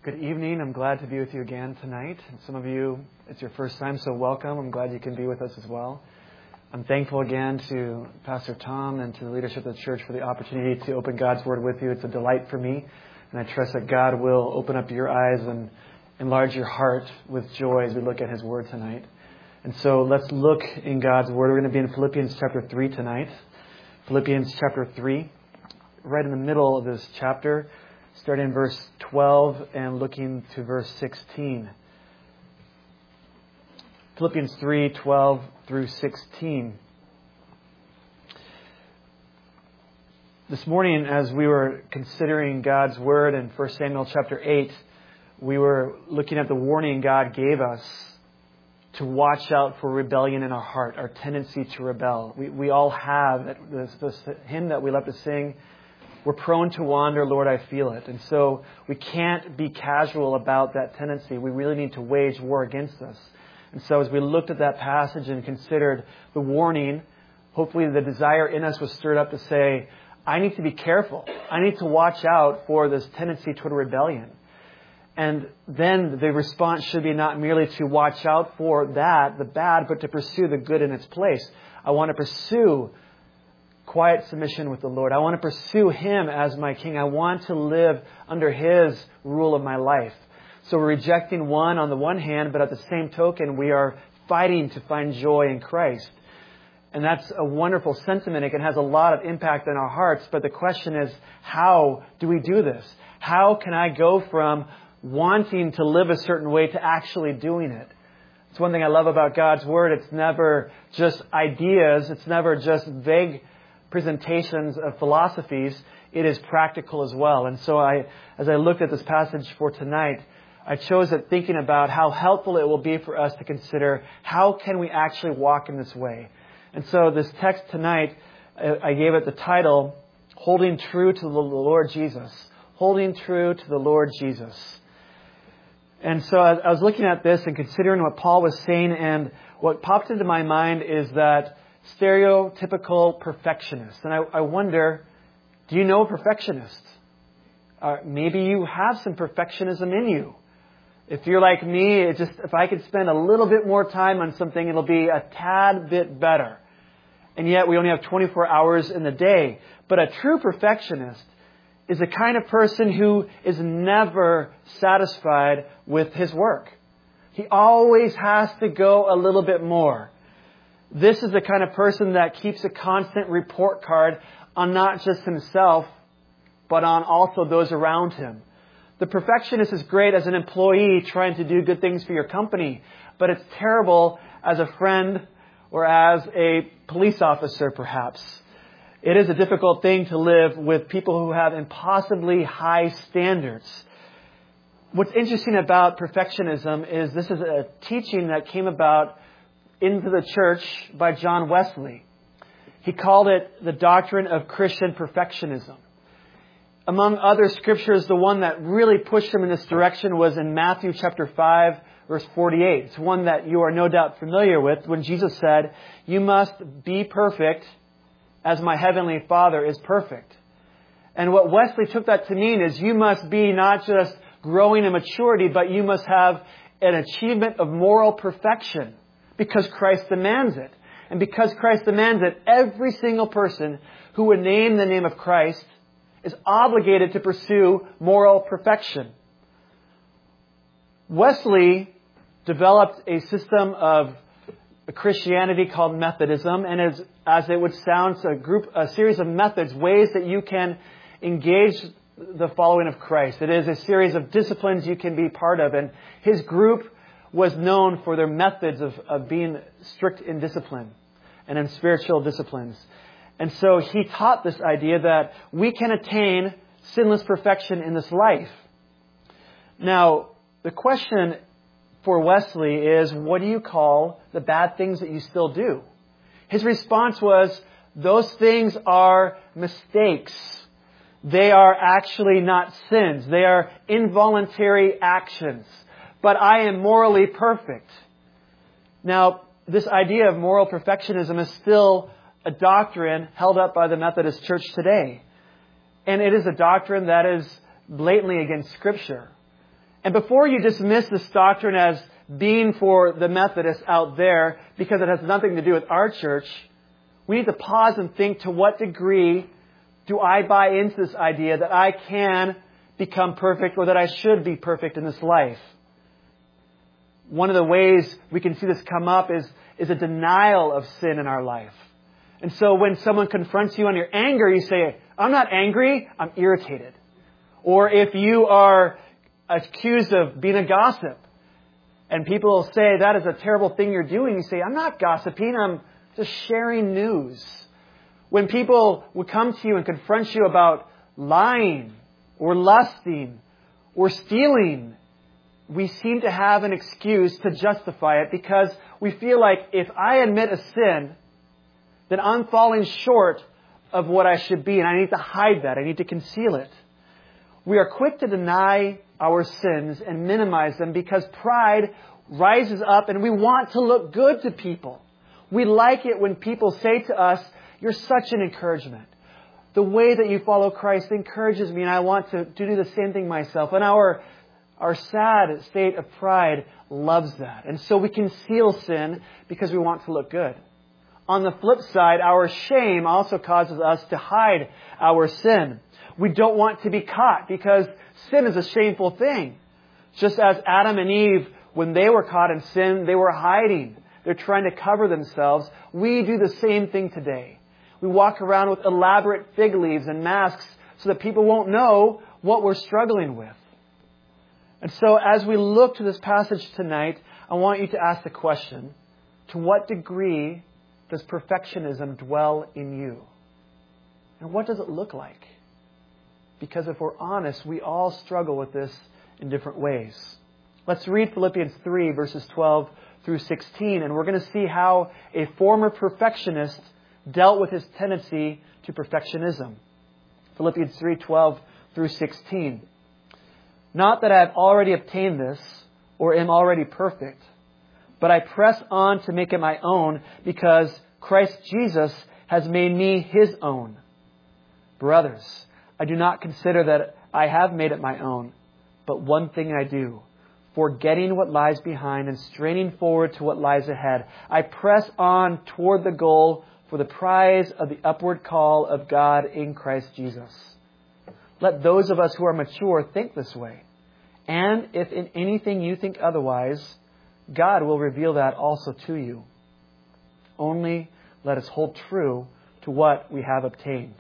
Good evening. I'm glad to be with you again tonight. And some of you, it's your first time, so welcome. I'm glad you can be with us as well. I'm thankful again to Pastor Tom and to the leadership of the church for the opportunity to open God's Word with you. It's a delight for me, and I trust that God will open up your eyes and enlarge your heart with joy as we look at His Word tonight. And so let's look in God's Word. We're going to be in Philippians chapter 3 tonight. Philippians chapter 3, right in the middle of this chapter, starting in verse 12 and looking to verse 16. Philippians 3:12 through 16. This morning, as we were considering God's Word in 1 Samuel chapter 8, we were looking at the warning God gave us to watch out for rebellion in our heart, our tendency to rebel. We all have this hymn that we love to sing. We're prone to wander, Lord, I feel it. And so we can't be casual about that tendency. We really need to wage war against us. And so as we looked at that passage and considered the warning, hopefully the desire in us was stirred up to say, I need to be careful. I need to watch out for this tendency toward rebellion. And then the response should be not merely to watch out for that, the bad, but to pursue the good in its place. I want to pursue quiet submission with the Lord. I want to pursue Him as my King. I want to live under His rule of my life. So we're rejecting one on the one hand, but at the same token, we are fighting to find joy in Christ. And that's a wonderful sentiment. It has a lot of impact on our hearts. But the question is, how do we do this? How can I go from wanting to live a certain way to actually doing it? It's one thing I love about God's Word. It's never just ideas. It's never just vague presentations of philosophies. It is practical as well. And so as I looked at this passage for tonight, I chose it thinking about how helpful it will be for us to consider how can we actually walk in this way. And so this text tonight, I gave it the title, Holding True to the Lord Jesus. Holding True to the Lord Jesus. And so I was looking at this and considering what Paul was saying, and what popped into my mind is that stereotypical perfectionist. And I wonder, do you know a perfectionist? Maybe you have some perfectionism in you. If you're like me, if I could spend a little bit more time on something, it'll be a tad bit better. And yet we only have 24 hours in the day. But a true perfectionist is the kind of person who is never satisfied with his work. He always has to go a little bit more. This is the kind of person that keeps a constant report card on not just himself, but on also those around him. The perfectionist is great as an employee trying to do good things for your company, but it's terrible as a friend or as a police officer, perhaps. It is a difficult thing to live with people who have impossibly high standards. What's interesting about perfectionism is this is a teaching that came about into the church by John Wesley. He called it the doctrine of Christian perfectionism. Among other scriptures, the one that really pushed him in this direction was in Matthew chapter 5, verse 48. It's one that you are no doubt familiar with, when Jesus said, "You must be perfect as my heavenly Father is perfect." And what Wesley took that to mean is you must be not just growing in maturity, but you must have an achievement of moral perfection. Because Christ demands it. And because Christ demands it, every single person who would name the name of Christ is obligated to pursue moral perfection. Wesley developed a system of Christianity called Methodism, and as it would sound, a series of methods, ways that you can engage the following of Christ. It is a series of disciplines you can be part of, and his group was known for their methods of being strict in discipline and in spiritual disciplines. And so he taught this idea that we can attain sinless perfection in this life. Now, the question for Wesley is, what do you call the bad things that you still do? His response was, those things are mistakes. They are actually not sins. They are involuntary actions. But I am morally perfect. Now, this idea of moral perfectionism is still a doctrine held up by the Methodist Church today. And it is a doctrine that is blatantly against Scripture. And before you dismiss this doctrine as being for the Methodists out there, because it has nothing to do with our church, we need to pause and think, to what degree do I buy into this idea that I can become perfect, or that I should be perfect in this life? One of the ways we can see this come up is a denial of sin in our life. And so when someone confronts you on your anger, you say, I'm not angry, I'm irritated. Or if you are accused of being a gossip, and people will say, that is a terrible thing you're doing, you say, I'm not gossiping, I'm just sharing news. When people would come to you and confront you about lying, or lusting, or stealing, we seem to have an excuse to justify it, because we feel like if I admit a sin, then I'm falling short of what I should be, and I need to hide that. I need to conceal it. We are quick to deny our sins and minimize them because pride rises up and we want to look good to people. We like it when people say to us, you're such an encouragement. The way that you follow Christ encourages me, and I want to do the same thing myself. And our sad state of pride loves that. And so we conceal sin because we want to look good. On the flip side, our shame also causes us to hide our sin. We don't want to be caught because sin is a shameful thing. Just as Adam and Eve, when they were caught in sin, they were hiding. They're trying to cover themselves. We do the same thing today. We walk around with elaborate fig leaves and masks so that people won't know what we're struggling with. And so as we look to this passage tonight, I want you to ask the question, to what degree does perfectionism dwell in you? And what does it look like? Because if we're honest, we all struggle with this in different ways. Let's read Philippians 3, verses 12 through 16, and we're going to see how a former perfectionist dealt with his tendency to perfectionism. Philippians 3, 12 through 16. Not that I have already obtained this, or am already perfect, but I press on to make it my own, because Christ Jesus has made me His own. Brothers, I do not consider that I have made it my own, but one thing I do, forgetting what lies behind and straining forward to what lies ahead, I press on toward the goal for the prize of the upward call of God in Christ Jesus. Let those of us who are mature think this way. And if in anything you think otherwise, God will reveal that also to you. Only let us hold true to what we have obtained.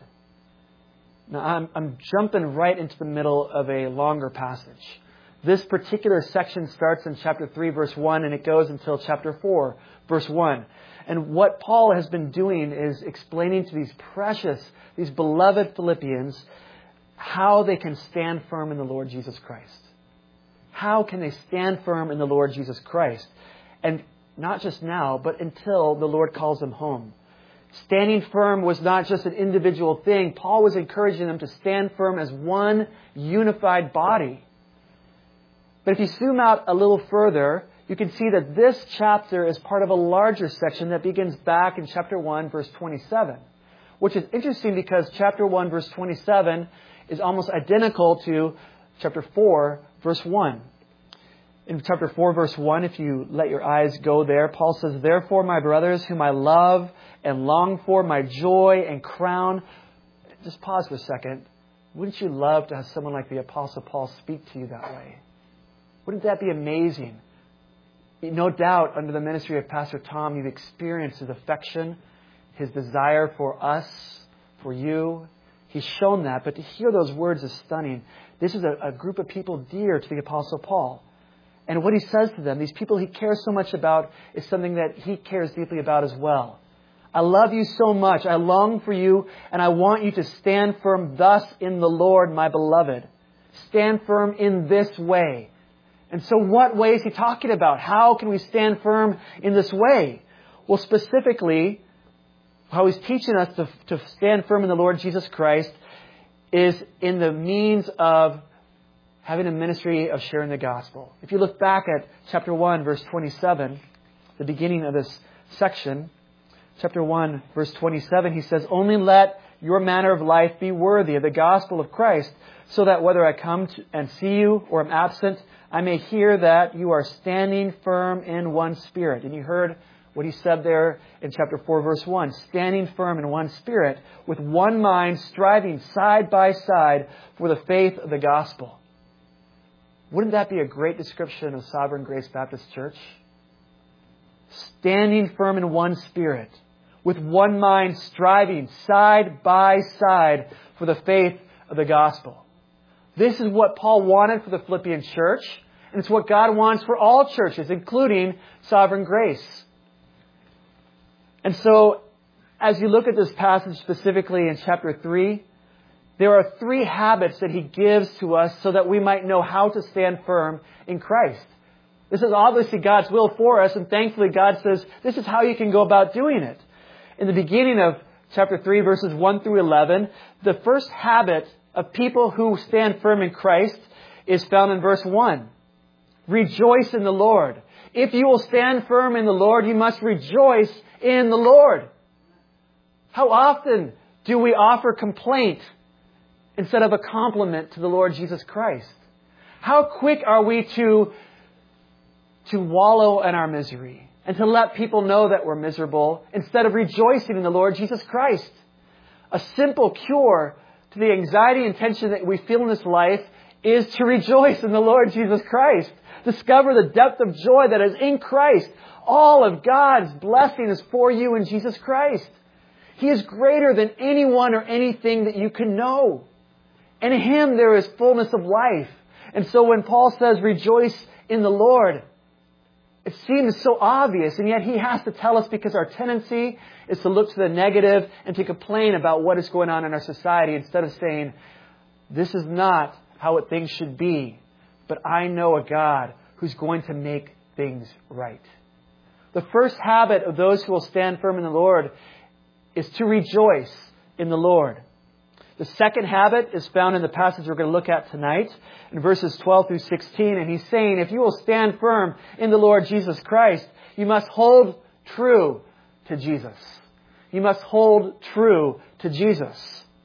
Now, I'm jumping right into the middle of a longer passage. This particular section starts in chapter 3, verse 1, and it goes until chapter 4, verse 1. And what Paul has been doing is explaining to these beloved Philippians, how they can stand firm in the Lord Jesus Christ. How can they stand firm in the Lord Jesus Christ? And not just now, but until the Lord calls them home. Standing firm was not just an individual thing. Paul was encouraging them to stand firm as one unified body. But if you zoom out a little further, you can see that this chapter is part of a larger section that begins back in chapter 1, verse 27. Which is interesting because chapter 1, verse 27 is almost identical to chapter 4, verse 1. In chapter 4, verse 1, if you let your eyes go there, Paul says, "Therefore, my brothers, whom I love and long for, my joy and crown." Just pause for a second. Wouldn't you love to have someone like the Apostle Paul speak to you that way? Wouldn't that be amazing? No doubt, under the ministry of Pastor Tom, you've experienced his affection, his desire for us, for you. He's shown that, but to hear those words is stunning. This is a group of people dear to the Apostle Paul. And what he says to them, these people he cares so much about, is something that he cares deeply about as well. I love you so much. I long for you, and I want you to stand firm thus in the Lord, my beloved. Stand firm in this way. And so what way is he talking about? How can we stand firm in this way? Well, specifically, how he's teaching us to stand firm in the Lord Jesus Christ is in the means of having a ministry of sharing the gospel. If you look back at chapter 1, verse 27, the beginning of this section, chapter 1, verse 27, he says, "Only let your manner of life be worthy of the gospel of Christ, so that whether I come and see you or am absent, I may hear that you are standing firm in one spirit. And you heard what he said there in chapter 4, verse 1. Standing firm in one spirit, with one mind, striving side by side for the faith of the gospel. Wouldn't that be a great description of Sovereign Grace Baptist Church? Standing firm in one spirit, with one mind, striving side by side for the faith of the gospel. This is what Paul wanted for the Philippian church, and it's what God wants for all churches, including Sovereign Grace. And so, as you look at this passage specifically in chapter 3, there are 3 habits that he gives to us so that we might know how to stand firm in Christ. This is obviously God's will for us, and thankfully God says this is how you can go about doing it. In the beginning of chapter 3, verses 1 through 11, the first habit of people who stand firm in Christ is found in verse 1. Rejoice in the Lord. If you will stand firm in the Lord, you must rejoice in the Lord. How often do we offer complaint instead of a compliment to the Lord Jesus Christ? How quick are we to wallow in our misery and to let people know that we're miserable instead of rejoicing in the Lord Jesus Christ? A simple cure to the anxiety and tension that we feel in this life is to rejoice in the Lord Jesus Christ. Discover the depth of joy that is in Christ. All of God's blessing is for you in Jesus Christ. He is greater than anyone or anything that you can know. In Him there is fullness of life. And so when Paul says rejoice in the Lord, it seems so obvious, and yet he has to tell us because our tendency is to look to the negative and to complain about what is going on in our society instead of saying, this is not how things should be, but I know a God who's going to make things right. The first habit of those who will stand firm in the Lord is to rejoice in the Lord. The second habit is found in the passage we're going to look at tonight in verses 12 through 16. And he's saying, if you will stand firm in the Lord Jesus Christ, you must hold true to Jesus. You must hold true to Jesus.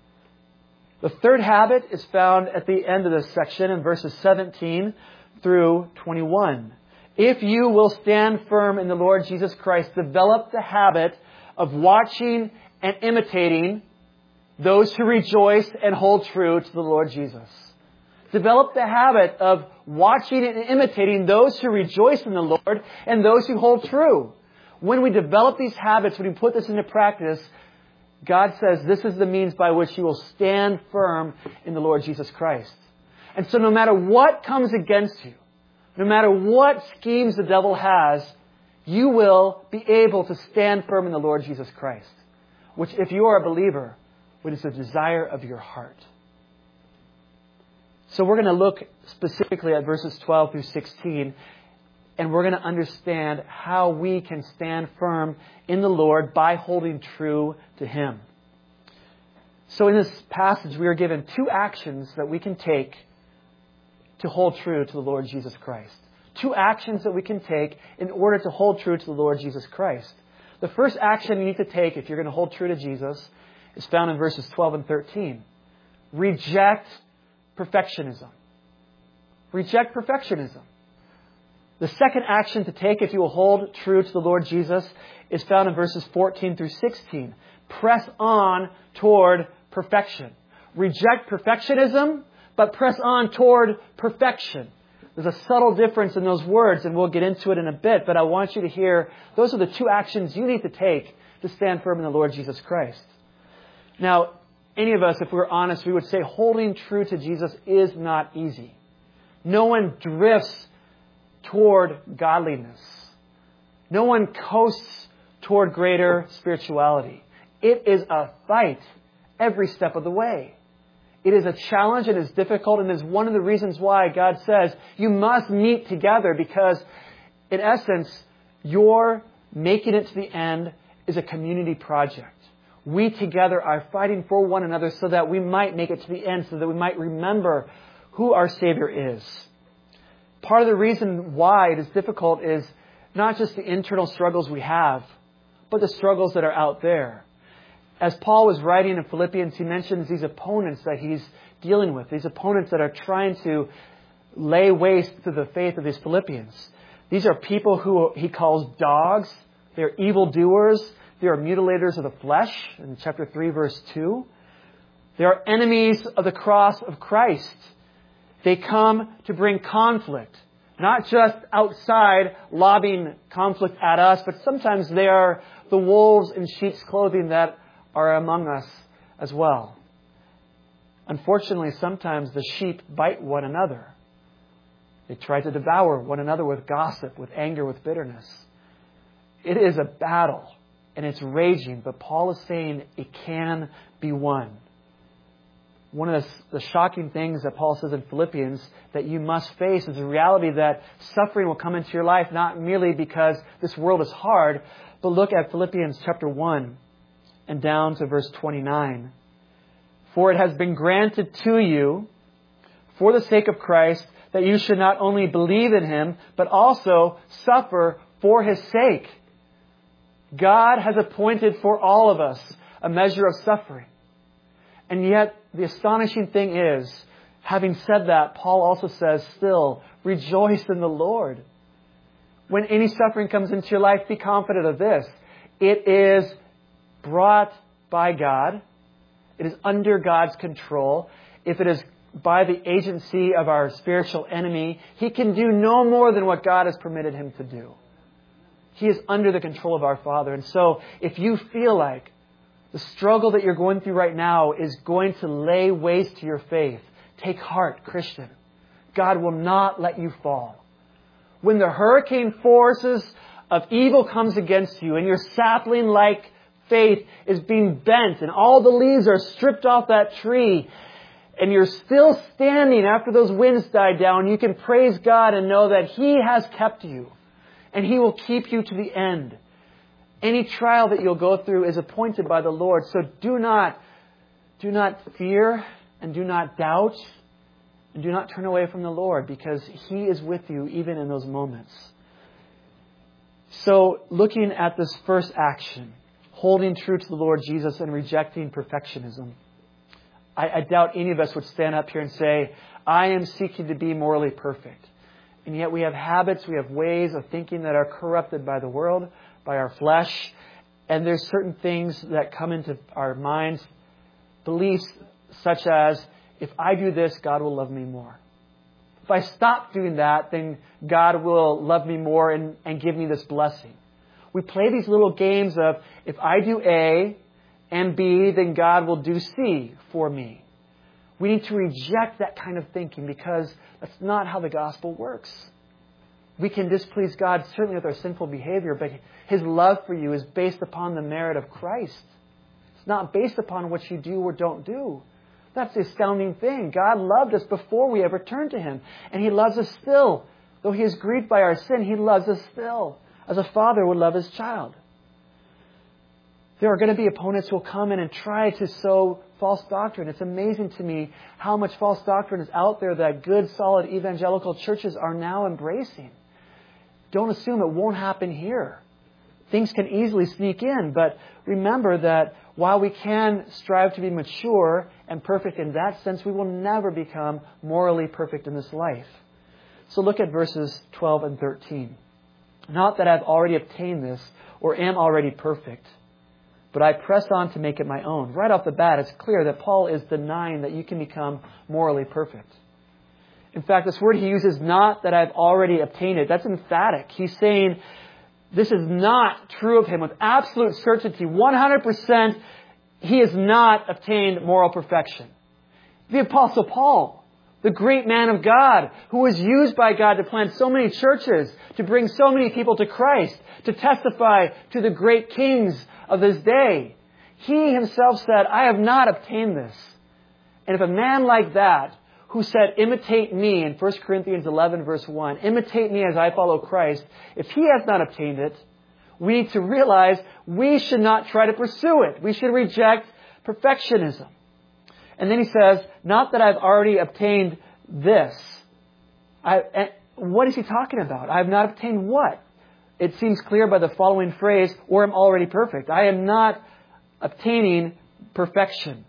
The third habit is found at the end of this section in verses 17 through 21. If you will stand firm in the Lord Jesus Christ, develop the habit of watching and imitating those who rejoice and hold true to the Lord Jesus. Develop the habit of watching and imitating those who rejoice in the Lord and those who hold true. When we develop these habits, when we put this into practice, God says this is the means by which you will stand firm in the Lord Jesus Christ. And so no matter what comes against you, no matter what schemes the devil has, you will be able to stand firm in the Lord Jesus Christ. Which, if you are a believer, what is the desire of your heart. So we're going to look specifically at verses 12 through 16, and we're going to understand how we can stand firm in the Lord by holding true to Him. So in this passage, we are given 2 actions that we can take to hold true to the Lord Jesus Christ. 2 actions that we can take in order to hold true to the Lord Jesus Christ. The first action you need to take if you're going to hold true to Jesus is found in verses 12 and 13. Reject perfectionism. Reject perfectionism. The second action to take if you will hold true to the Lord Jesus is found in verses 14 through 16. Press on toward perfection. Reject perfectionism, but press on toward perfection. There's a subtle difference in those words, and we'll get into it in a bit, but I want you to hear those are the 2 actions you need to take to stand firm in the Lord Jesus Christ. Now, any of us, if we're honest, we would say holding true to Jesus is not easy. No one drifts toward godliness. No one coasts toward greater spirituality. It is a fight every step of the way. It is a challenge, it is difficult, and is one of the reasons why God says you must meet together, because in essence, your making it to the end is a community project. We together are fighting for one another so that we might make it to the end, so that we might remember who our Savior is. Part of the reason why it is difficult is not just the internal struggles we have, but the struggles that are out there. As Paul was writing in Philippians, he mentions these opponents that he's dealing with, these opponents that are trying to lay waste to the faith of these Philippians. These are people who he calls dogs. They're evildoers. They are mutilators of the flesh, in chapter 3, verse 2. They are enemies of the cross of Christ. They come to bring conflict, not just outside lobbing conflict at us, but sometimes they are the wolves in sheep's clothing that are among us as well. Unfortunately, sometimes the sheep bite one another. They try to devour one another with gossip, with anger, with bitterness. It is a battle, and it's raging, but Paul is saying it can be won. One of the shocking things that Paul says in Philippians that you must face is the reality that suffering will come into your life, not merely because this world is hard, but look at Philippians chapter 1 and down to verse 29. For it has been granted to you, for the sake of Christ, that you should not only believe in Him, but also suffer for His sake. God has appointed for all of us a measure of suffering. And yet, the astonishing thing is, having said that, Paul also says, still, rejoice in the Lord. When any suffering comes into your life, be confident of this. It is brought by God. It is under God's control. If it is by the agency of our spiritual enemy, he can do no more than what God has permitted him to do. He is under the control of our Father. And so, if you feel like the struggle that you're going through right now is going to lay waste to your faith, take heart, Christian. God will not let you fall. When the hurricane forces of evil comes against you and your sapling-like faith is being bent and all the leaves are stripped off that tree and you're still standing after those winds die down, you can praise God and know that He has kept you and He will keep you to the end. Any trial that you'll go through is appointed by the Lord. So do not fear and do not doubt and do not turn away from the Lord, because He is with you even in those moments. So looking at this first action, holding true to the Lord Jesus and rejecting perfectionism, I doubt any of us would stand up here and say, I am seeking to be morally perfect. And yet we have habits, we have ways of thinking that are corrupted by the world, by our flesh. And there's certain things that come into our minds, beliefs such as, if I do this, God will love me more. If I stop doing that, then God will love me more and give me this blessing. We play these little games of, if I do A and B, then God will do C for me. We need to reject that kind of thinking, because that's not how the gospel works. We can displease God certainly with our sinful behavior, but His love for you is based upon the merit of Christ. It's not based upon what you do or don't do. That's the astounding thing. God loved us before we ever turned to Him. And He loves us still. Though He is grieved by our sin, He loves us still, as a father would love his child. There are going to be opponents who will come in and try to sow false doctrine. It's amazing to me how much false doctrine is out there that good, solid evangelical churches are now embracing. Don't assume it won't happen here. Things can easily sneak in, but remember that while we can strive to be mature and perfect in that sense, we will never become morally perfect in this life. So look at verses 12 and 13. Not that I've already obtained this or am already perfect, but I press on to make it my own. Right off the bat, it's clear that Paul is denying that you can become morally perfect. In fact, this word he uses, not that I've already obtained it, that's emphatic. He's saying this is not true of him with absolute certainty. 100% he has not obtained moral perfection. The Apostle Paul, the great man of God, who was used by God to plant so many churches, to bring so many people to Christ, to testify to the great kings of his day. He himself said, I have not obtained this. And if a man like that, who said, imitate me in 1 Corinthians 11 verse 1, imitate me as I follow Christ, if he has not obtained it, we need to realize we should not try to pursue it. We should reject perfectionism. And then he says, not that I've already obtained this. What is he talking about? I have not obtained what? It seems clear by the following phrase, or am already perfect. I am not obtaining perfection.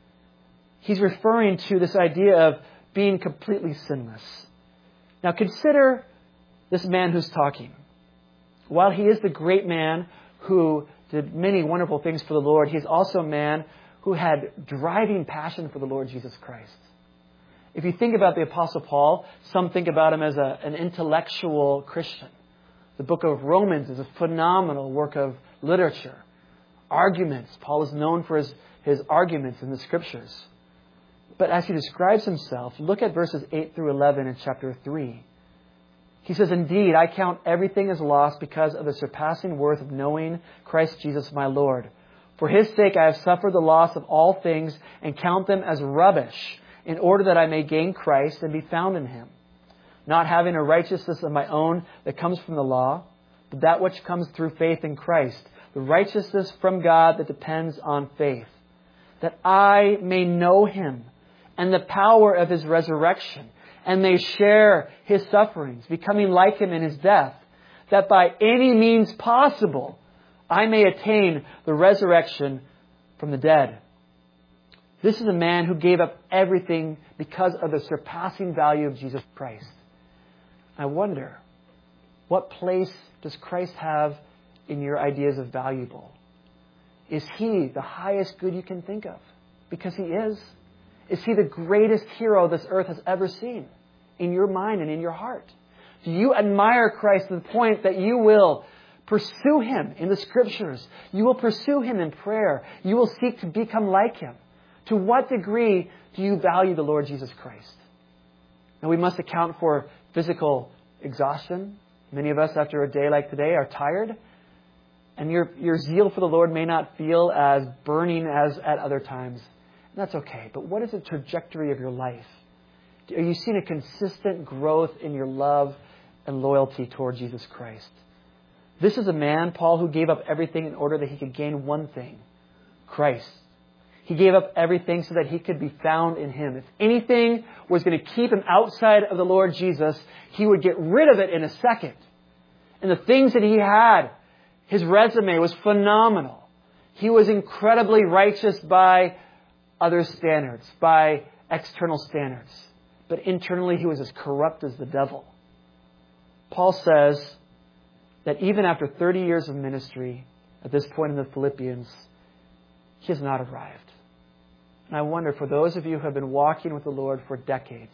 He's referring to this idea of being completely sinless. Now consider this man who's talking. While he is the great man who did many wonderful things for the Lord, he's also a man who had driving passion for the Lord Jesus Christ. If you think about the Apostle Paul, some think about him as an intellectual Christian. The book of Romans is a phenomenal work of literature. Arguments. Paul is known for his arguments in the Scriptures. But as he describes himself, look at verses 8 through 11 in chapter 3. He says, "Indeed, I count everything as loss because of the surpassing worth of knowing Christ Jesus my Lord. For His sake I have suffered the loss of all things and count them as rubbish, in order that I may gain Christ and be found in Him, not having a righteousness of my own that comes from the law, but that which comes through faith in Christ, the righteousness from God that depends on faith, that I may know Him and the power of His resurrection, and may share His sufferings, becoming like Him in His death, that by any means possible I may attain the resurrection from the dead." This is a man who gave up everything because of the surpassing value of Jesus Christ. I wonder, what place does Christ have in your ideas of valuable? Is He the highest good you can think of? Because He is. Is He the greatest hero this earth has ever seen in your mind and in your heart? Do you admire Christ to the point that you will pursue Him in the Scriptures? You will pursue Him in prayer. You will seek to become like Him. To what degree do you value the Lord Jesus Christ? Now, we must account for physical exhaustion. Many of us, after a day like today, are tired. And your zeal for the Lord may not feel as burning as at other times. And that's okay. But what is the trajectory of your life? Are you seeing a consistent growth in your love and loyalty toward Jesus Christ? This is a man, Paul, who gave up everything in order that he could gain one thing: Christ. He gave up everything so that he could be found in Him. If anything was going to keep him outside of the Lord Jesus, he would get rid of it in a second. And the things that he had, his resume was phenomenal. He was incredibly righteous by other standards, by external standards. But internally, he was as corrupt as the devil. Paul says that even after 30 years of ministry, at this point in the Philippians, he has not arrived. And I wonder, for those of you who have been walking with the Lord for decades,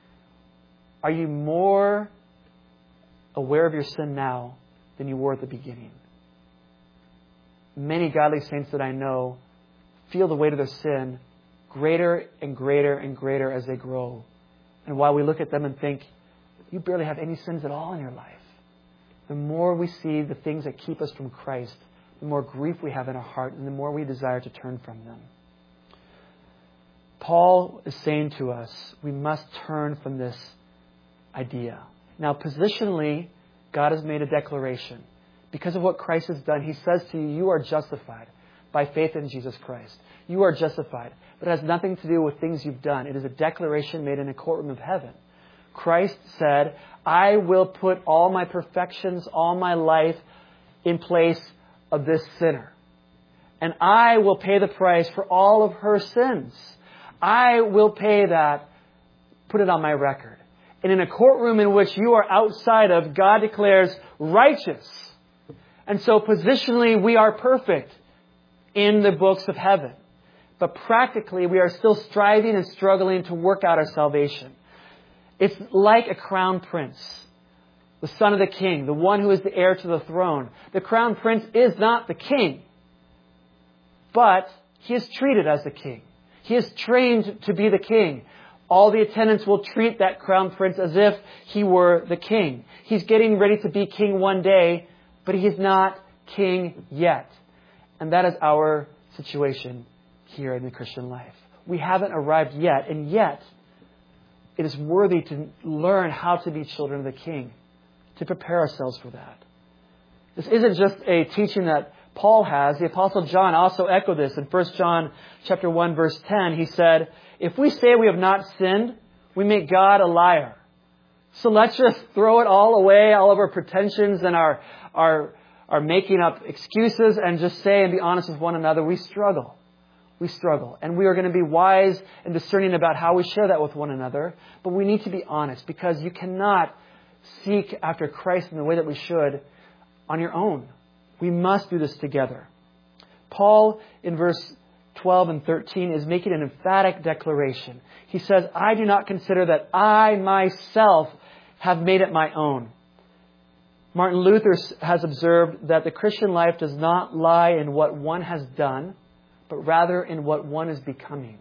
are you more aware of your sin now than you were at the beginning? Many godly saints that I know feel the weight of their sin greater and greater and greater as they grow. And while we look at them and think, you barely have any sins at all in your life, the more we see the things that keep us from Christ, the more grief we have in our heart, and the more we desire to turn from them. Paul is saying to us, we must turn from this idea. Now, positionally, God has made a declaration. Because of what Christ has done, He says to you, you are justified by faith in Jesus Christ. You are justified. But it has nothing to do with things you've done. It is a declaration made in a courtroom of heaven. Christ said, I will put all my perfections, all my life in place of this sinner. And I will pay the price for all of her sins. I will pay that, put it on my record. And in a courtroom in which you are outside of, God declares righteous. And so positionally, we are perfect in the books of heaven. But practically, we are still striving and struggling to work out our salvation. It's like a crown prince, the son of the king, the one who is the heir to the throne. The crown prince is not the king, but he is treated as the king. He is trained to be the king. All the attendants will treat that crown prince as if he were the king. He's getting ready to be king one day, but he is not king yet. And that is our situation here in the Christian life. We haven't arrived yet, and yet it is worthy to learn how to be children of the King, to prepare ourselves for that. This isn't just a teaching that Paul has. The Apostle John also echoed this in 1 John chapter 1, verse 10. He said, if we say we have not sinned, we make God a liar. So let's just throw it all away, all of our pretensions and our are making up excuses and just say and be honest with one another, we struggle. We struggle. And we are going to be wise and discerning about how we share that with one another. But we need to be honest, because you cannot seek after Christ in the way that we should on your own. We must do this together. Paul, in verse 12 and 13, is making an emphatic declaration. He says, I do not consider that I myself have made it my own. Martin Luther has observed that the Christian life does not lie in what one has done, but rather in what one is becoming.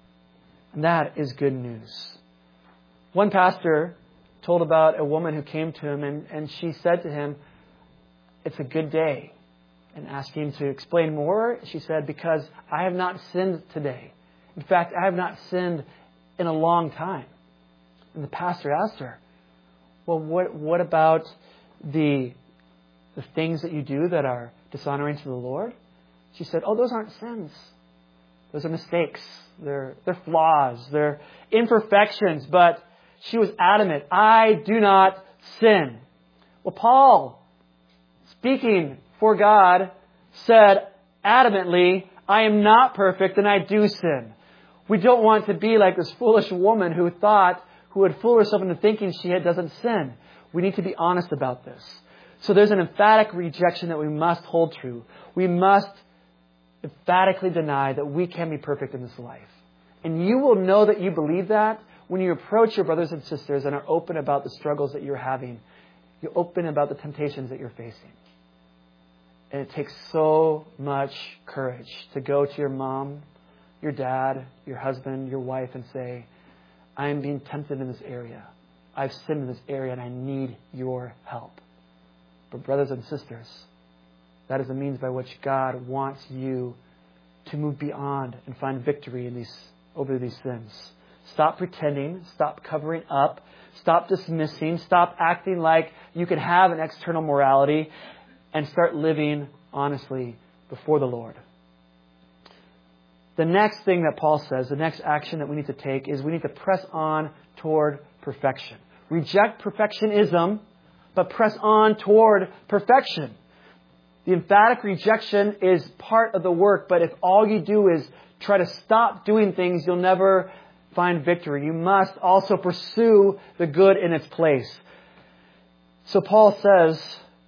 And that is good news. One pastor told about a woman who came to him, and she said to him, it's a good day. And asking him to explain more, she said, because I have not sinned today. In fact, I have not sinned in a long time. And the pastor asked her, well, what about the things that you do that are dishonoring to the Lord? She said, oh, those aren't sins. Those are mistakes. They're flaws. They're imperfections. But she was adamant, I do not sin. Well, Paul, speaking for God, said adamantly, I am not perfect and I do sin. We don't want to be like this foolish woman who would fool herself into thinking she doesn't sin. We need to be honest about this. So there's an emphatic rejection that we must hold true. We must emphatically deny that we can be perfect in this life. And you will know that you believe that when you approach your brothers and sisters and are open about the struggles that you're having. You're open about the temptations that you're facing. And it takes so much courage to go to your mom, your dad, your husband, your wife and say, I am being tempted in this area. I've sinned in this area and I need your help. But brothers and sisters, that is the means by which God wants you to move beyond and find victory over these sins. Stop pretending. Stop covering up. Stop dismissing. Stop acting like you can have an external morality, and start living honestly before the Lord. The next thing that Paul says, the next action that we need to take, is we need to press on toward perfection. Reject perfectionism, but press on toward perfection. The emphatic rejection is part of the work, but if all you do is try to stop doing things, you'll never find victory. You must also pursue the good in its place. So Paul says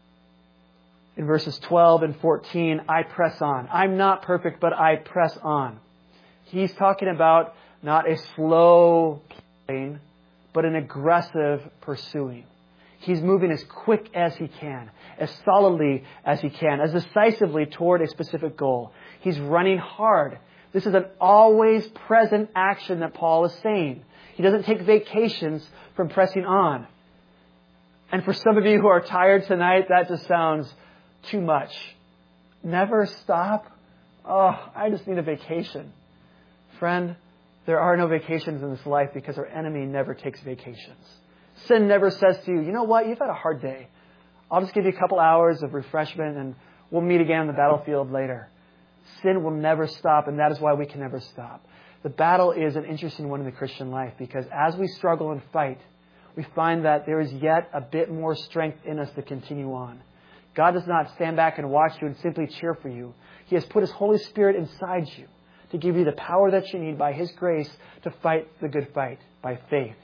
in verses 12 and 14, I press on. I'm not perfect, but I press on. He's talking about not a slow playing, but an aggressive pursuing. He's moving as quick as he can, as solidly as he can, as decisively toward a specific goal. He's running hard. This is an always present action that Paul is saying. He doesn't take vacations from pressing on. And for some of you who are tired tonight, that just sounds too much. Never stop. Oh, I just need a vacation. Friend, there are no vacations in this life because our enemy never takes vacations. Sin never says to you, you know what, you've had a hard day. I'll just give you a couple hours of refreshment and we'll meet again on the battlefield later. Sin will never stop, and that is why we can never stop. The battle is an interesting one in the Christian life because as we struggle and fight, we find that there is yet a bit more strength in us to continue on. God does not stand back and watch you and simply cheer for you. He has put His Holy Spirit inside you to give you the power that you need by His grace to fight the good fight by faith.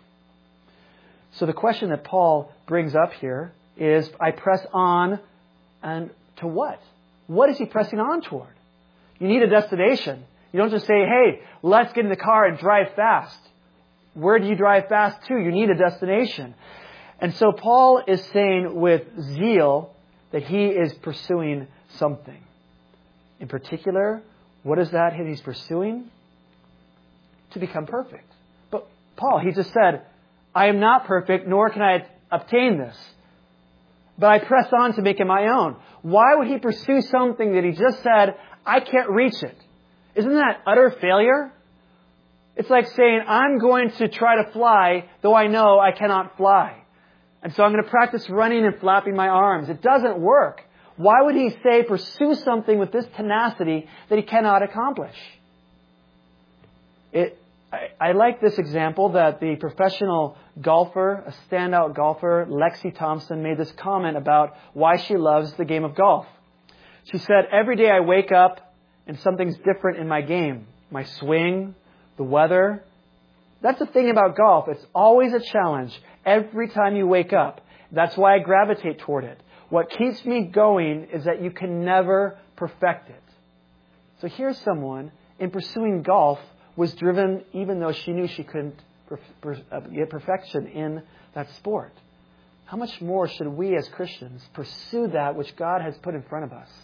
So the question that Paul brings up here is, I press on, and to what? What is he pressing on toward? You need a destination. You don't just say, hey, let's get in the car and drive fast. Where do you drive fast to? You need a destination. And so Paul is saying with zeal that he is pursuing something. In particular, what is that he's pursuing? To become perfect. But Paul, he just said, I am not perfect, nor can I obtain this. But I press on to make it my own. Why would he pursue something that he just said, I can't reach it? Isn't that utter failure? It's like saying, I'm going to try to fly, though I know I cannot fly. And so I'm going to practice running and flapping my arms. It doesn't work. Why would he say, pursue something with this tenacity that he cannot accomplish? It I like this example that the professional golfer, a standout golfer, Lexi Thompson, made this comment about why she loves the game of golf. She said, every day I wake up and something's different in my game. My swing, the weather. That's the thing about golf. It's always a challenge every time you wake up. That's why I gravitate toward it. What keeps me going is that you can never perfect it. So here's someone in pursuing golf was driven even though she knew she couldn't get perfection in that sport. How much more should we as Christians pursue that which God has put in front of us?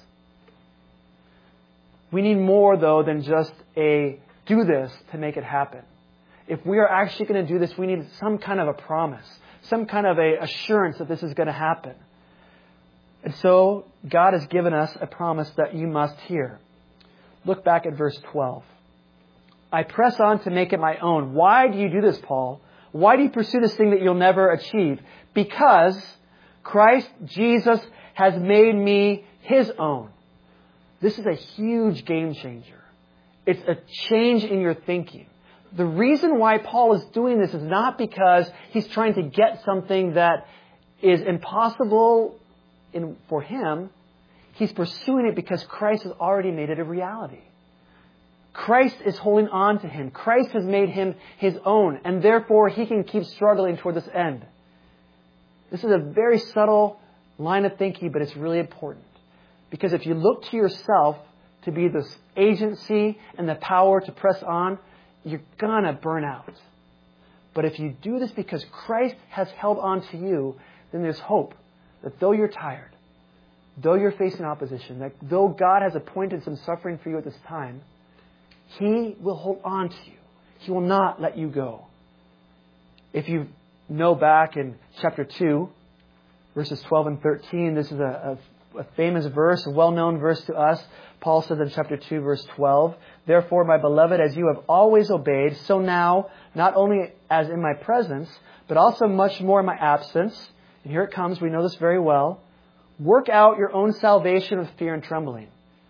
We need more, though, than just a do this to make it happen. If we are actually going to do this, we need some kind of a promise, some kind of a assurance that this is going to happen. And so God has given us a promise that you must hear. Look back at verse 12. I press on to make it my own. Why do you do this, Paul? Why do you pursue this thing that you'll never achieve? Because Christ Jesus has made me His own. This is a huge game changer. It's a change in your thinking. The reason why Paul is doing this is not because he's trying to get something that is impossible for him. He's pursuing it because Christ has already made it a reality. Christ is holding on to him. Christ has made him his own, and therefore he can keep struggling toward this end. This is a very subtle line of thinking, but it's really important. Because if you look to yourself to be this agency and the power to press on, you're going to burn out. But if you do this because Christ has held on to you, then there's hope that though you're tired, though you're facing opposition, that though God has appointed some suffering for you at this time, He will hold on to you. He will not let you go. If you know back in chapter 2, verses 12 and 13, this is a famous verse, a well-known verse to us. Paul says in chapter 2, verse 12, Therefore, my beloved, as you have always obeyed, so now, not only as in my presence, but also much more in my absence, and here it comes, we know this very well, work out your own salvation with fear and trembling.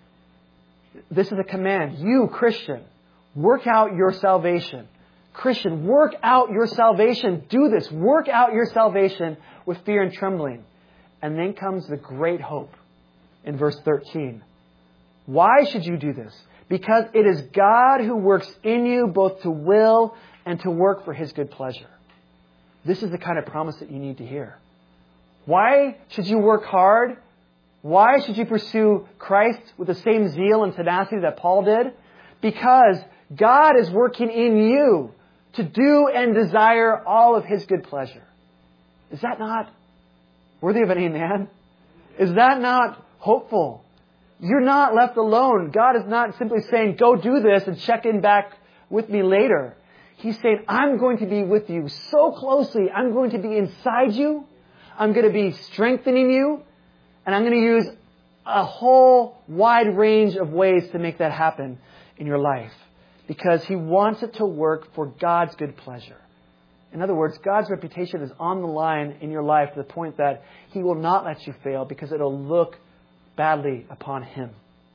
This is a command. You, Christian, work out your salvation. Christian, work out your salvation. Do this. Work out your salvation with fear and trembling. And then comes the great hope in verse 13. Why should you do this? Because it is God who works in you both to will and to work for His good pleasure. This is the kind of promise that you need to hear. Why should you work hard? Why should you pursue Christ with the same zeal and tenacity that Paul did? Because God is working in you to do and desire all of His good pleasure. Is that not worthy of an amen? Is that not hopeful? You're not left alone. God is not simply saying, go do this and check in back with me later. He's saying, I'm going to be with you so closely. I'm going to be inside you. I'm going to be strengthening you. And I'm going to use a whole wide range of ways to make that happen in your life. Because He wants it to work for God's good pleasure. In other words, God's reputation is on the line in your life to the point that He will not let you fail because it'll look badly upon Him.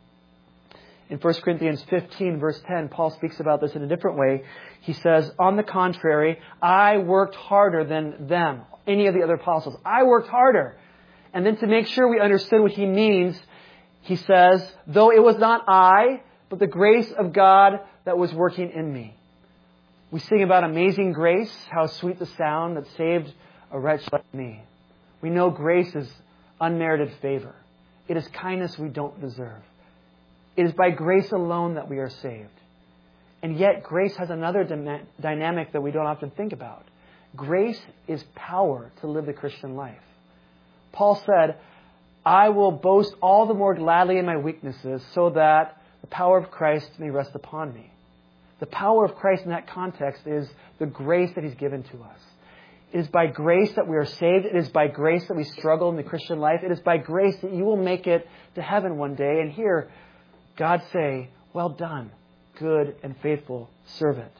In 1 Corinthians 15, verse 10, Paul speaks about this in a different way. He says, on the contrary, I worked harder than them, any of the other apostles. I worked harder. And then to make sure we understood what he means, he says, though it was not I, but the grace of God that was working in me. We sing about amazing grace, how sweet the sound that saved a wretch like me. We know grace is unmerited favor. It is kindness we don't deserve. It is by grace alone that we are saved. And yet grace has another dynamic that we don't often think about. Grace is power to live the Christian life. Paul said, I will boast all the more gladly in my weaknesses so that the power of Christ may rest upon me. The power of Christ in that context is the grace that He's given to us. It is by grace that we are saved. It is by grace that we struggle in the Christian life. It is by grace that you will make it to heaven one day and hear God say, well done, good and faithful servant.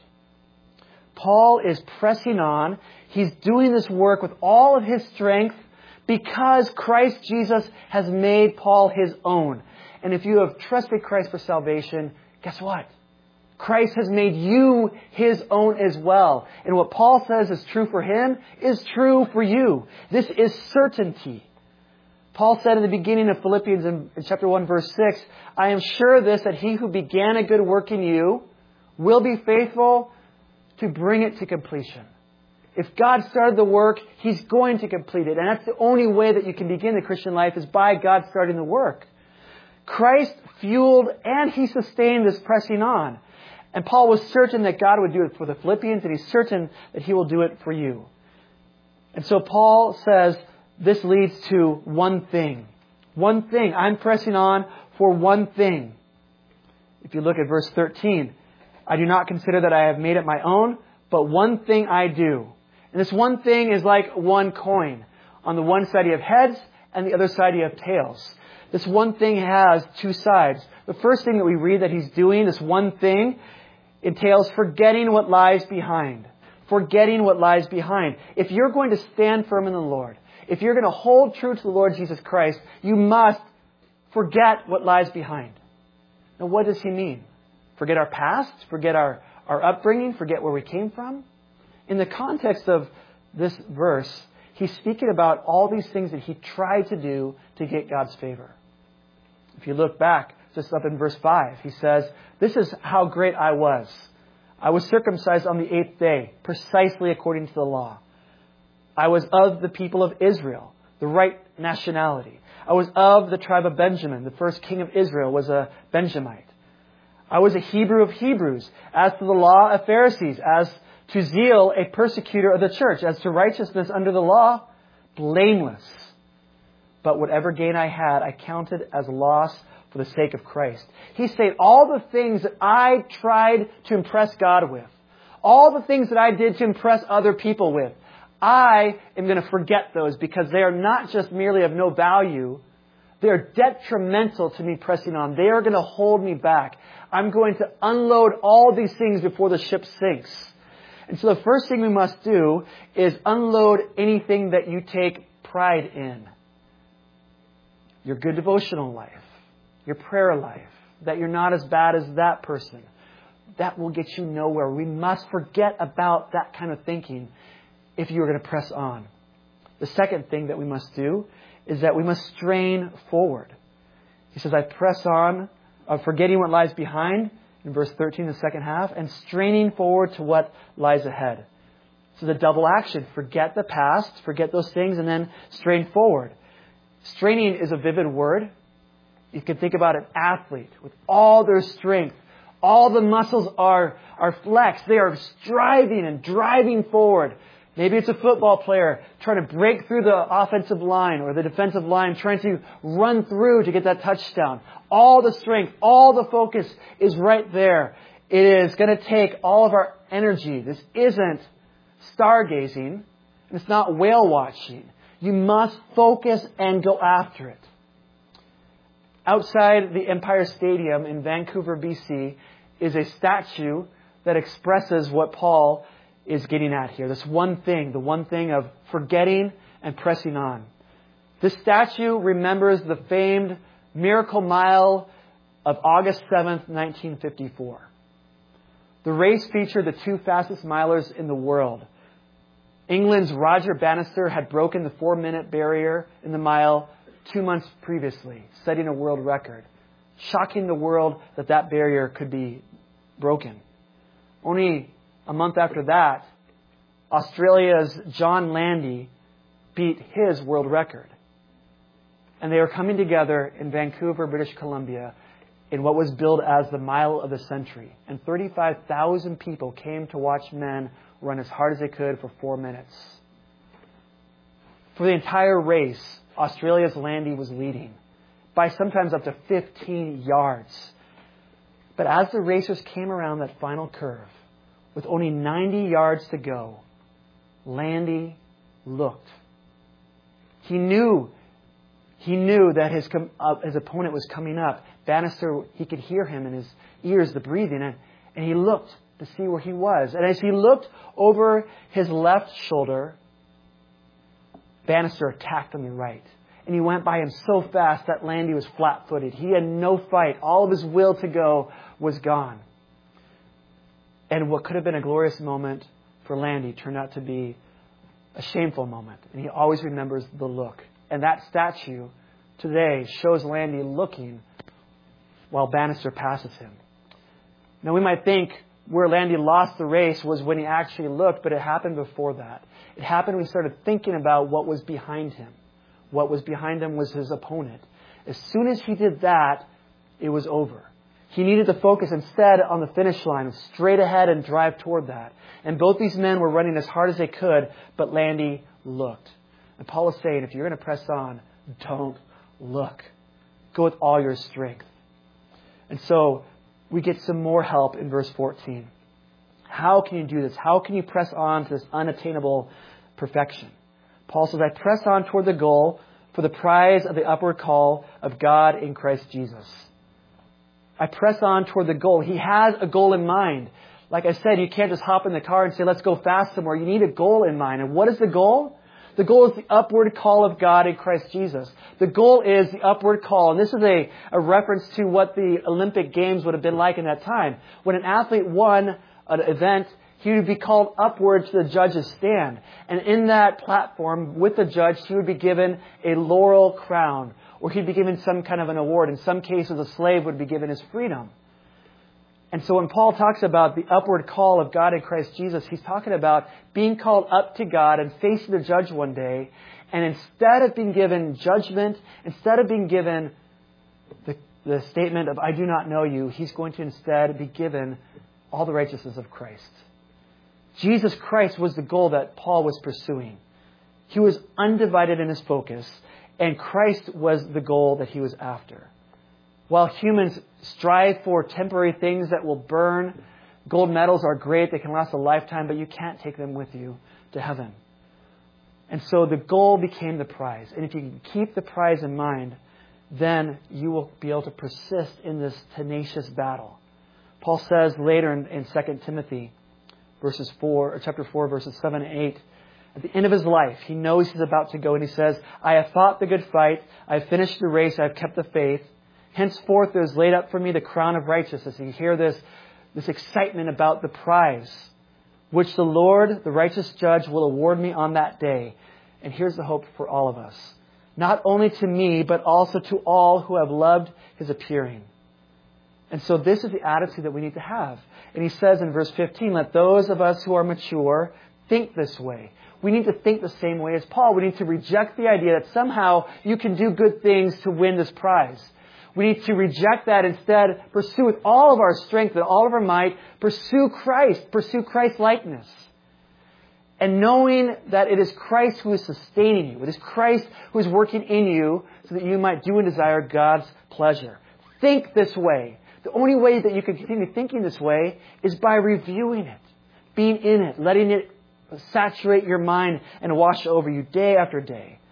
Paul is pressing on. He's doing this work with all of his strength because Christ Jesus has made Paul his own. And if you have trusted Christ for salvation, guess what? Christ has made you His own as well. And what Paul says is true for him is true for you. This is certainty. Paul said in the beginning of Philippians in chapter 1, verse 6, I am sure of this, that He who began a good work in you will be faithful to bring it to completion. If God started the work, He's going to complete it. And that's the only way that you can begin the Christian life, is by God starting the work. Christ fueled and He sustained this pressing on. And Paul was certain that God would do it for the Philippians, and he's certain that He will do it for you. And so Paul says this leads to one thing. One thing. I'm pressing on for one thing. If you look at verse 13, I do not consider that I have made it my own, but one thing I do. And this one thing is like one coin. On the one side you have heads, and the other side you have tails. This one thing has two sides. The first thing that we read that he's doing, this one thing, entails forgetting what lies behind. Forgetting what lies behind. If you're going to stand firm in the Lord, if you're going to hold true to the Lord Jesus Christ, you must forget what lies behind. Now, what does he mean? Forget our past? Forget our upbringing? Forget where we came from? In the context of this verse, he's speaking about all these things that he tried to do to get God's favor. If you look back, just up in verse 5, he says, this is how great I was. I was circumcised on the 8th day, precisely according to the law. I was of the people of Israel, the right nationality. I was of the tribe of Benjamin. The first king of Israel was a Benjamite. I was a Hebrew of Hebrews. As to the law, a Pharisee. As to zeal, a persecutor of the church. As to righteousness under the law, blameless. But whatever gain I had, I counted as loss for the sake of Christ. He's saying all the things that I tried to impress God with, all the things that I did to impress other people with, I am going to forget those because they are not just merely of no value. They are detrimental to me pressing on. They are going to hold me back. I'm going to unload all these things before the ship sinks. And so the first thing we must do is unload anything that you take pride in. Your good devotional life, your prayer life, that you're not as bad as that person. That will get you nowhere. We must forget about that kind of thinking if you're going to press on. The second thing that we must do is that we must strain forward. He says, I press on, forgetting what lies behind, in verse 13, the second half, and straining forward to what lies ahead. So the double action, forget the past, forget those things, and then strain forward. Straining is a vivid word. You can think about an athlete with all their strength. All the muscles are flexed. They are striving and driving forward. Maybe it's a football player trying to break through the offensive line or the defensive line, trying to run through to get that touchdown. All the strength, all the focus is right there. It is going to take all of our energy. This isn't stargazing, and it's not whale watching. You must focus and go after it. Outside the Empire Stadium in Vancouver, BC, is a statue that expresses what Paul is getting at here. This one thing, the one thing of forgetting and pressing on. This statue remembers the famed Miracle Mile of August 7th, 1954. The race featured the two fastest milers in the world. England's Roger Bannister had broken the 4-minute barrier in the mile 2 months previously, setting a world record, shocking the world that that barrier could be broken. Only a month after that, Australia's John Landy beat his world record. And they were coming together in Vancouver, British Columbia, in what was billed as the Mile of the Century. And 35,000 people came to watch men run as hard as they could for 4 minutes. For the entire race, Australia's Landy was leading by sometimes up to 15 yards. But as the racers came around that final curve, with only 90 yards to go, Landy looked. He knew that his opponent was coming up. Bannister, he could hear him in his ears, the breathing, and he looked to see where he was. And as he looked over his left shoulder, Bannister attacked on the right. And he went by him so fast that Landy was flat-footed. He had no fight. All of his will to go was gone. And what could have been a glorious moment for Landy turned out to be a shameful moment. And he always remembers the look. And that statue today shows Landy looking while Bannister passes him. Now we might think where Landy lost the race was when he actually looked, but it happened before that. It happened when he started thinking about what was behind him. What was behind him was his opponent. As soon as he did that, it was over. He needed to focus instead on the finish line, straight ahead and drive toward that. And both these men were running as hard as they could, but Landy looked. And Paul is saying, if you're going to press on, don't look. Go with all your strength. And so we get some more help in verse 14. How can you do this? How can you press on to this unattainable perfection? Paul says, I press on toward the goal for the prize of the upward call of God in Christ Jesus. I press on toward the goal. He has a goal in mind. Like I said, you can't just hop in the car and say, let's go fast somewhere. You need a goal in mind. And what is the goal? The goal is the upward call of God in Christ Jesus. The goal is the upward call. And this is a reference to what the Olympic Games would have been like in that time. When an athlete won an event, he would be called upward to the judge's stand. And in that platform, with the judge, he would be given a laurel crown, or he'd be given some kind of an award. In some cases, a slave would be given his freedom. And so when Paul talks about the upward call of God in Christ Jesus, he's talking about being called up to God and facing the judge one day. And instead of being given judgment, instead of being given the statement of, I do not know you, he's going to instead be given all the righteousness of Christ. Jesus Christ was the goal that Paul was pursuing. He was undivided in his focus, and Christ was the goal that he was after. While humans strive for temporary things that will burn, gold medals are great, they can last a lifetime, but you can't take them with you to heaven. And so the goal became the prize. And if you can keep the prize in mind, then you will be able to persist in this tenacious battle. Paul says later in 2 Timothy, chapter 4, verses 7 and 8, at the end of his life, he knows he's about to go, and he says, I have fought the good fight, I have finished the race, I have kept the faith. Henceforth there is laid up for me the crown of righteousness. And you hear this excitement about the prize, which the Lord, the righteous judge, will award me on that day. And here's the hope for all of us. Not only to me, but also to all who have loved his appearing. And so this is the attitude that we need to have. And he says in verse 15, let those of us who are mature think this way. We need to think the same way as Paul. We need to reject the idea that somehow you can do good things to win this prize. We need to reject that, instead pursue with all of our strength and all of our might, pursue Christ's likeness. And knowing that it is Christ who is sustaining you. It is Christ who is working in you so that you might do and desire God's pleasure. Think this way. The only way that you can continue thinking this way is by reviewing it, being in it, letting it saturate your mind and wash over you day after day.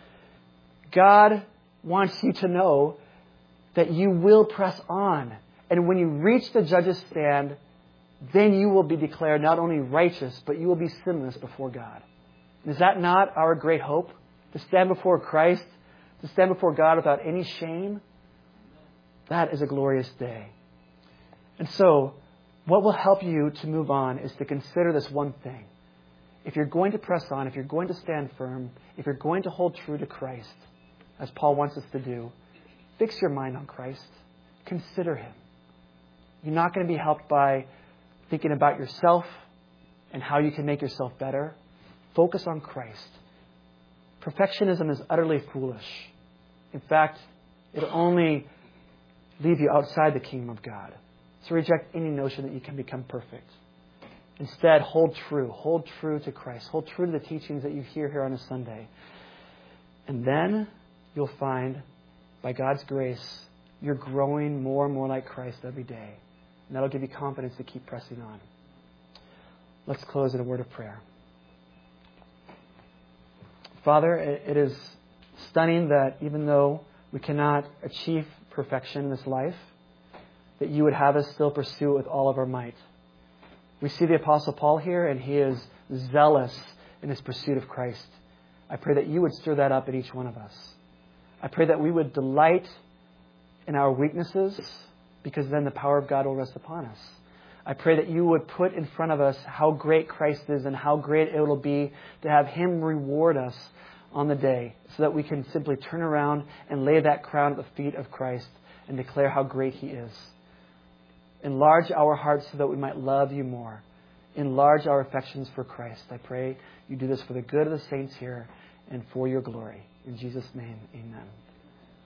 God wants you to know that you will press on. And when you reach the judge's stand, then you will be declared not only righteous, but you will be sinless before God. And is that not our great hope? To stand before Christ, to stand before God without any shame? That is a glorious day. And so, what will help you to move on is to consider this one thing. If you're going to press on, if you're going to stand firm, if you're going to hold true to Christ, as Paul wants us to do, fix your mind on Christ. Consider Him. You're not going to be helped by thinking about yourself and how you can make yourself better. Focus on Christ. Perfectionism is utterly foolish. In fact, it'll only leave you outside the kingdom of God. So reject any notion that you can become perfect. Instead, hold true. Hold true to Christ. Hold true to the teachings that you hear here on a Sunday. And then you'll find, by God's grace, you're growing more and more like Christ every day. And that'll give you confidence to keep pressing on. Let's close in a word of prayer. Father, it is stunning that even though we cannot achieve perfection in this life, that you would have us still pursue it with all of our might. We see the Apostle Paul here, and he is zealous in his pursuit of Christ. I pray that you would stir that up in each one of us. I pray that we would delight in our weaknesses, because then the power of God will rest upon us. I pray that you would put in front of us how great Christ is and how great it will be to have Him reward us on the day so that we can simply turn around and lay that crown at the feet of Christ and declare how great He is. Enlarge our hearts so that we might love you more. Enlarge our affections for Christ. I pray you do this for the good of the saints here and for your glory. In Jesus' name, amen.